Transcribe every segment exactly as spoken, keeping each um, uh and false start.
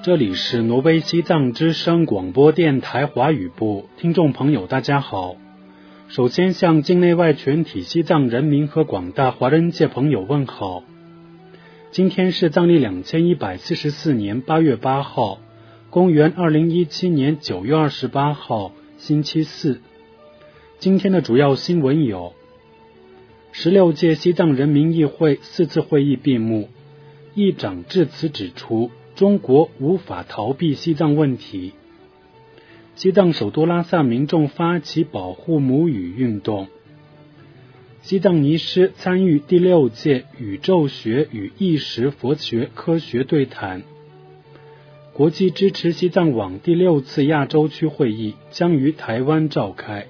这里是挪威西藏之声广播电台华语部，听众朋友大家好。首先向境内外全体西藏人民和广大华人界朋友问好。今天是藏历两千一百四十四年八月八号，公元二零一七年九月二十八号，星期四。今天的主要新闻有：十六届西藏人民议会四次会议闭幕，议长致辞指出，中国无法逃避西藏问题。西藏首都拉萨民众发起保护母语运动。西藏尼师参与第六届宇宙学与意识佛学科学对谈。国际支持西藏网第六次亚洲区会议将于台湾召开。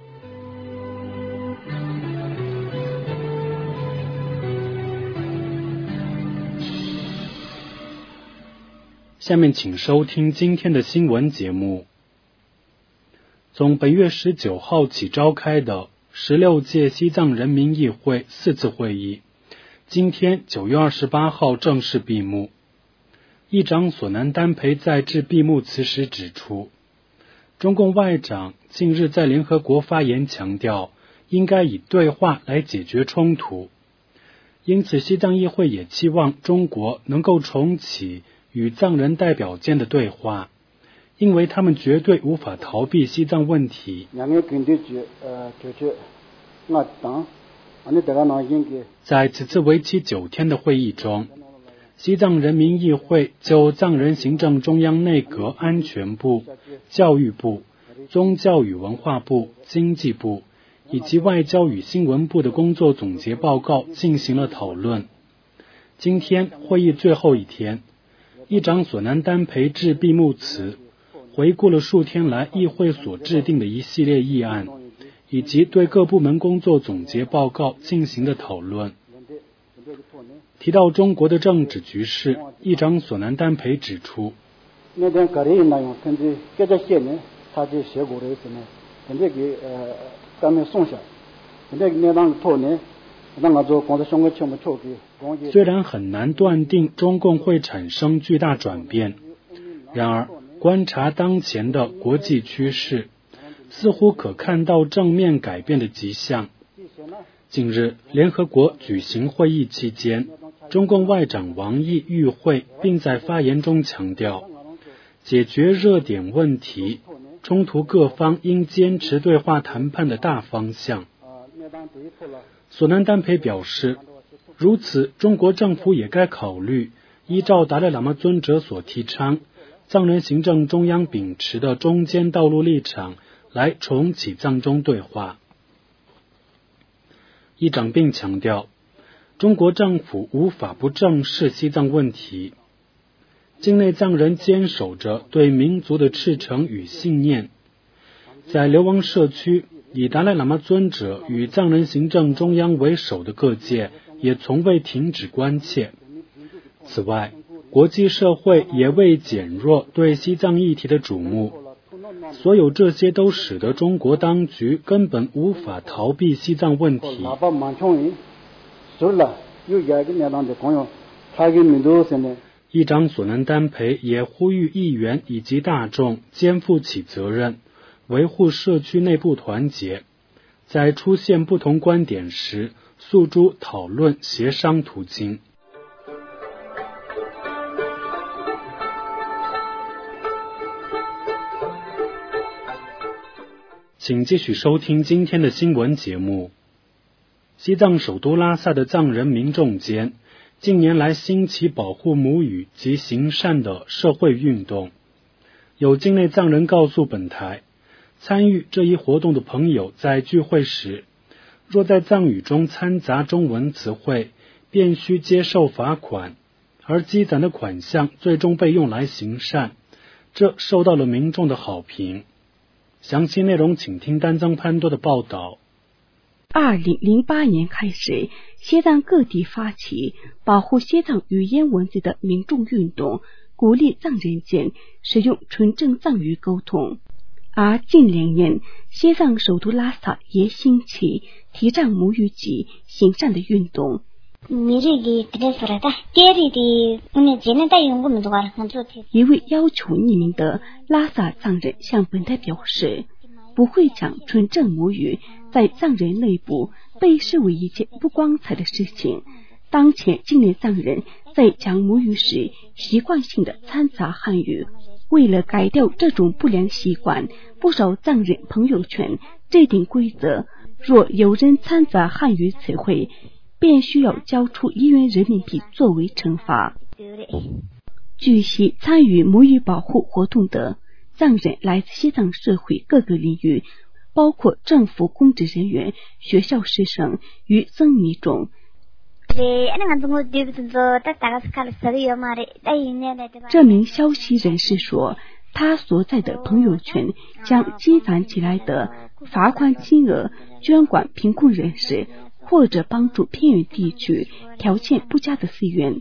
下面请收听今天的新闻节目。从本月十九号起召开的十六届西藏人民议会四次会议，今天九月二十八号正式闭幕。议长索南丹培在致闭幕词时指出，中共外长近日在联合国发言强调，应该以对话来解决冲突。因此，西藏议会也期望中国能够重启与藏人代表间的对话，因为他们绝对无法逃避西藏问题。在此次为期九天的会议中，西藏人民议会就藏人行政中央内阁安全部、教育部、宗教与文化部、经济部以及外交与新闻部的工作总结报告进行了讨论。今天会议最后一天，议长索南丹培致闭幕词，回顾了数天来议会所制定的一系列议案，以及对各部门工作总结报告进行的讨论。提到中国的政治局势，议长索南丹培指出，虽然很难断定中共会产生巨大转变，然而观察当前的国际趋势，似乎可看到正面改变的迹象。近日，联合国举行会议期间，中共外长王毅与会，并在发言中强调，解决热点问题，冲突各方应坚持对话谈判的大方向。索南丹培表示，如此，中国政府也该考虑依照达赖喇嘛尊者所提倡，藏人行政中央秉持的中间道路立场来重启藏中对话。议长并强调，中国政府无法不正视西藏问题。境内藏人坚守着对民族的赤诚与信念，在流亡社区，以达赖喇嘛尊者与藏人行政中央为首的各界也从未停止关切。此外，国际社会也未减弱对西藏议题的瞩目。所有这些都使得中国当局根本无法逃避西藏问题。议长索南丹培也呼吁议员以及大众肩负起责任，维护社区内部团结，在出现不同观点时，诉诸讨论协商途径。请继续收听今天的新闻节目。西藏首都拉萨的藏人民众间，近年来兴起保护母语及行善的社会运动。有境内藏人告诉本台，参与这一活动的朋友在聚会时，若在藏语中掺杂中文词汇，便需接受罚款，而积攒的款项最终被用来行善，这受到了民众的好评。详细内容请听丹增潘多的报道。 二零零八年开始，西藏各地发起保护西藏语言文字的民众运动，鼓励藏人间使用纯正藏语沟通。而近两年，西藏首都拉萨也兴起提倡母语及行善的运动， 一位要求匿名的拉萨藏人向本台表示，不会讲纯正母语在藏人内部被视为一件不光彩的事情。当前境内藏人在讲母语时习惯性的掺杂汉语，为了改掉这种不良习惯，不少藏人朋友圈制定规则，若有人掺杂汉语词汇，便需要交出一元人民币作为惩罚。据悉，参与母语保护活动的藏人来自西藏社会各个领域，包括政府公职人员、学校师生与僧尼众。这名消息人士说，他所在的朋友圈将积攒起来的罚款金额捐管贫困人士，或者帮助偏远地区条件不佳的寺院。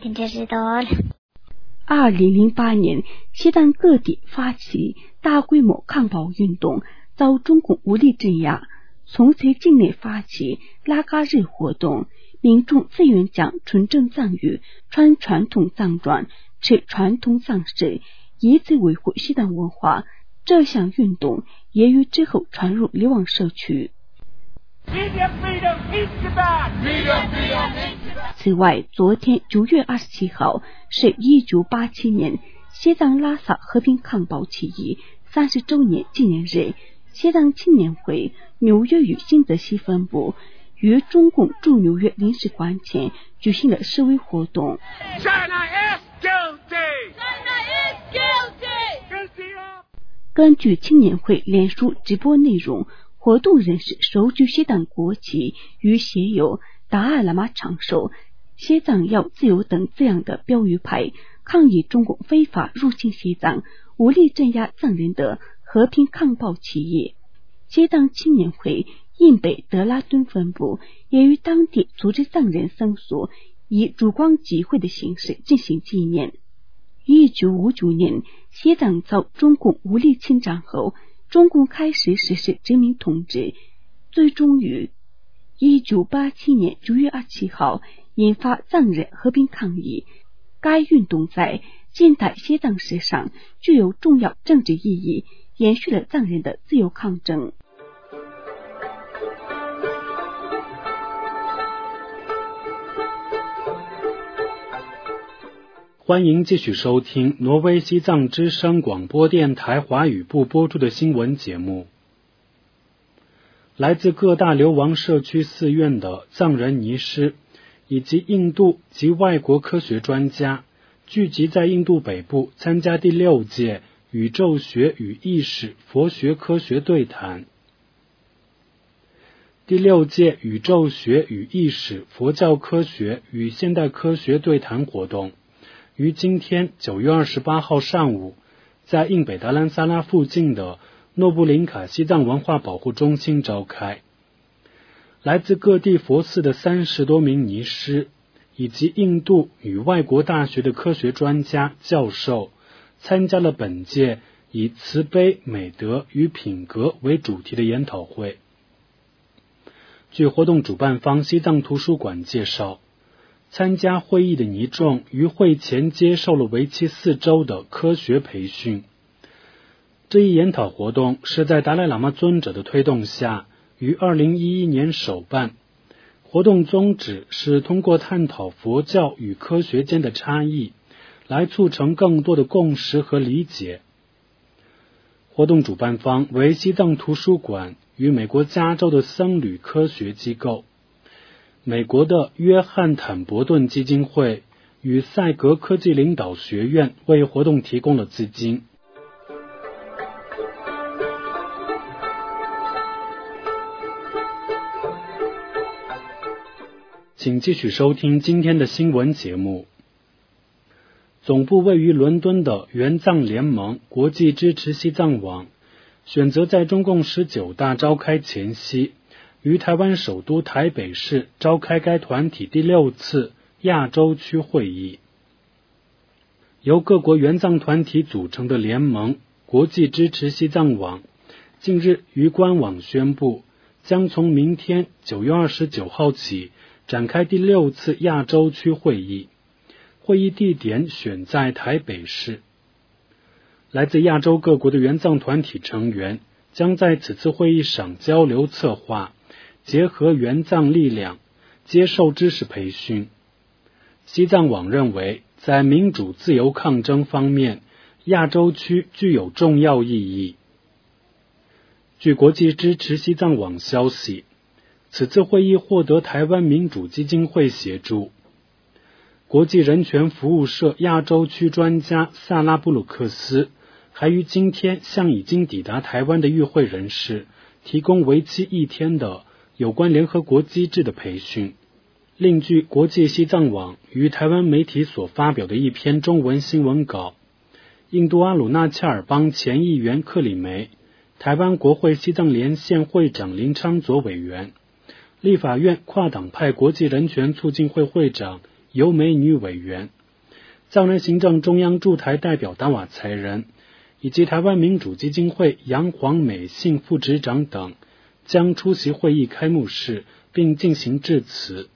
二零零八年，西藏各地发起大规模抗暴运动，遭中共武力镇压。从此境内发起拉嘎日活动，民众自愿讲纯正藏语，穿传统藏装，吃传统藏食，以此维护西藏文化。这项运动也于之后传入流亡社区。此外，昨天九月二十七号是一九八七年西藏拉萨和平抗暴起义三十周年纪念日。西藏青年会纽约与新泽西分部于中共驻纽约领事馆前举行了示威活动。根据青年会脸书直播内容，活动人士手举西藏国旗与写有达赖喇嘛长寿、西藏要自由等字样的标语牌，抗议中共非法入侵西藏、武力镇压藏人的和平抗暴起义。西藏青年会印北德拉敦分部也于当地组织藏人僧俗，以烛光集会的形式进行纪念。一九五九年，西藏遭中共武力侵占后，中共开始实施殖民统治，最终于一九八七年九月二十七号引发藏人和平抗议。该运动在近代西藏史上具有重要政治意义，延续了藏人的自由抗争。 欢迎继续收听挪威西藏之声广播电台华语部播出的新闻节目。来自各大流亡社区寺院的藏人尼师以及印度及外国科学专家聚集在印度北部，参加第六届宇宙学与意识佛学科学对谈。第六届宇宙学与意识佛教科学与现代科学对谈活动于今天九月二十八号上午，在印北达兰萨拉附近的诺布林卡西藏文化保护中心召开。来自各地佛寺的三十多名尼师，以及印度与外国大学的科学专家、教授，参加了本届以慈悲、美德与品格为主题的研讨会。据活动主办方西藏图书馆介绍，参加会议的尼众于会前接受了为期四周的科学培训。这一研讨活动是在达赖喇嘛尊者的推动下于二零一一年首办。活动宗旨是通过探讨佛教与科学间的差异，来促成更多的共识和理解。活动主办方为西藏图书馆与美国加州的僧侣科学机构，美国的约翰坦伯顿基金会与赛格科技领导学院为活动提供了资金。请继续收听今天的新闻节目。总部位于伦敦的援藏联盟国际支持西藏网选择在中共十九大召开前夕，于台湾首都台北市召开该团体第六次亚洲区会议。由各国援藏团体组成的联盟国际支持西藏网近日于官网宣布，将从明天九月二十九号起展开第六次亚洲区会议，会议地点选在台北市。来自亚洲各国的援藏团体成员将在此次会议上交流策划，结合援藏力量，接受知识培训。西藏网认为，在民主自由抗争方面，亚洲区具有重要意义。据国际支持西藏网消息，此次会议获得台湾民主基金会协助。国际人权服务社亚洲区专家萨拉布鲁克斯还于今天向已经抵达台湾的与会人士提供为期一天的有关联合国机制的培训。另据国际西藏网于台湾媒体所发表的一篇中文新闻稿，印度阿鲁纳恰尔邦前议员克里梅、台湾国会西藏连线会长林昌佐委员、立法院跨党派国际人权促进会会长尤美女委员、藏人行政中央驻台代表达瓦才仁以及台湾民主基金会杨黄美信副执长等将出席会议开幕式并进行致辞。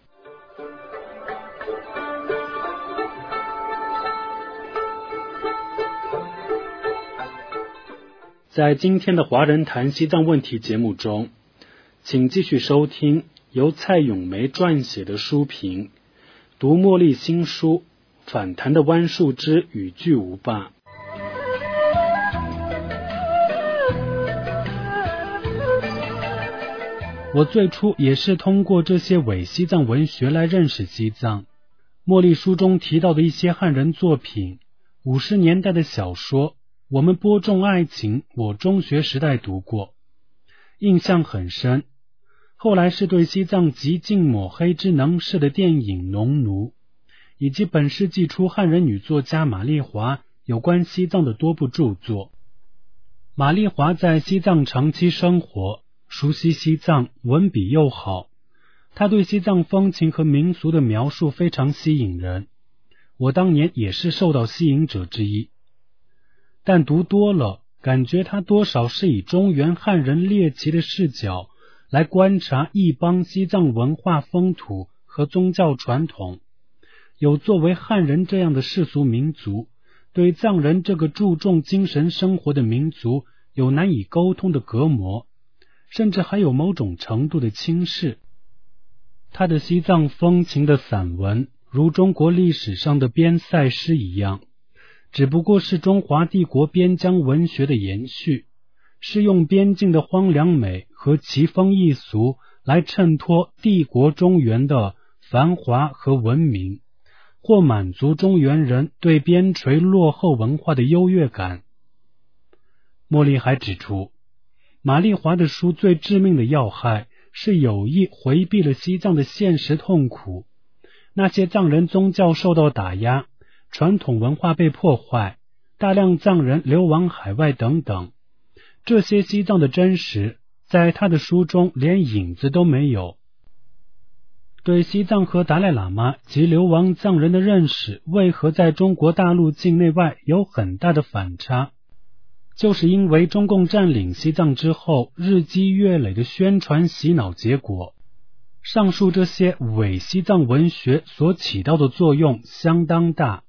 在今天的华人谈西藏问题节目中，请继续收听由蔡咏梅撰写的书评，读茉莉新书《反弹的弯树枝与巨无霸》。我最初也是通过这些伪西藏文学来认识西藏。茉莉书中提到的一些汉人作品，五十年代的小说，我们播种爱情，我中学时代读过，印象很深。后来是对西藏极尽抹黑之能事的电影《农奴》，以及本世纪初汉人女作家玛丽华有关西藏的多部著作。玛丽华在西藏长期生活，熟悉西藏，文笔又好，她对西藏风情和民俗的描述非常吸引人，我当年也是受到吸引者之一。但读多了，感觉他多少是以中原汉人猎奇的视角来观察异邦西藏文化风土和宗教传统，有作为汉人这样的世俗民族，对藏人这个注重精神生活的民族有难以沟通的隔膜，甚至还有某种程度的轻视。他的西藏风情的散文，如中国历史上的边塞诗一样，只不过是中华帝国边疆文学的延续，是用边境的荒凉美和奇风异俗来衬托帝国中原的繁华和文明，或满足中原人对边陲落后文化的优越感。茉莉还指出，玛丽华的书最致命的要害是有意回避了西藏的现实痛苦，那些藏人宗教受到打压，传统文化被破坏，大量藏人流亡海外等等，这些西藏的真实，在他的书中连影子都没有。对西藏和达赖喇嘛及流亡藏人的认识，为何在中国大陆境内外有很大的反差？就是因为中共占领西藏之后，日积月累的宣传洗脑结果。上述这些伪西藏文学所起到的作用相当大。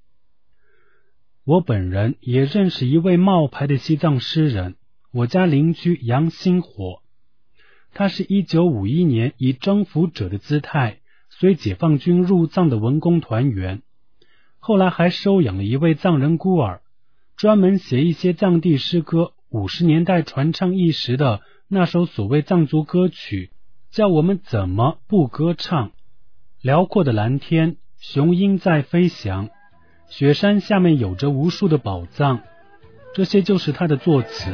我本人也认识一位冒牌的西藏诗人，我家邻居杨星火。他是一九五一年以征服者的姿态随解放军入藏的文工团员，后来还收养了一位藏人孤儿，专门写一些藏地诗歌，五十年代传唱一时的那首所谓藏族歌曲，叫我们怎么不歌唱。辽阔的蓝天，雄鹰在飞翔，雪山下面有着无数的宝藏，这些就是他的作词。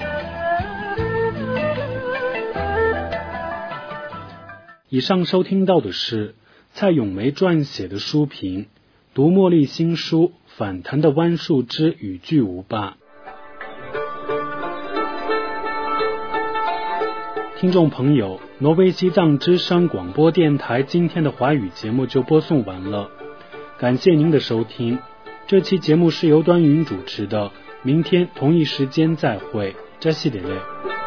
以上收听到的是蔡咏梅撰写的书评，读茉莉新书《反弹的弯树枝与巨无霸》。听众朋友，挪威西藏之声广播电台今天的华语节目就播送完了，感谢您的收听。这期节目是由端云主持的，明天同一时间再会，扎西德勒。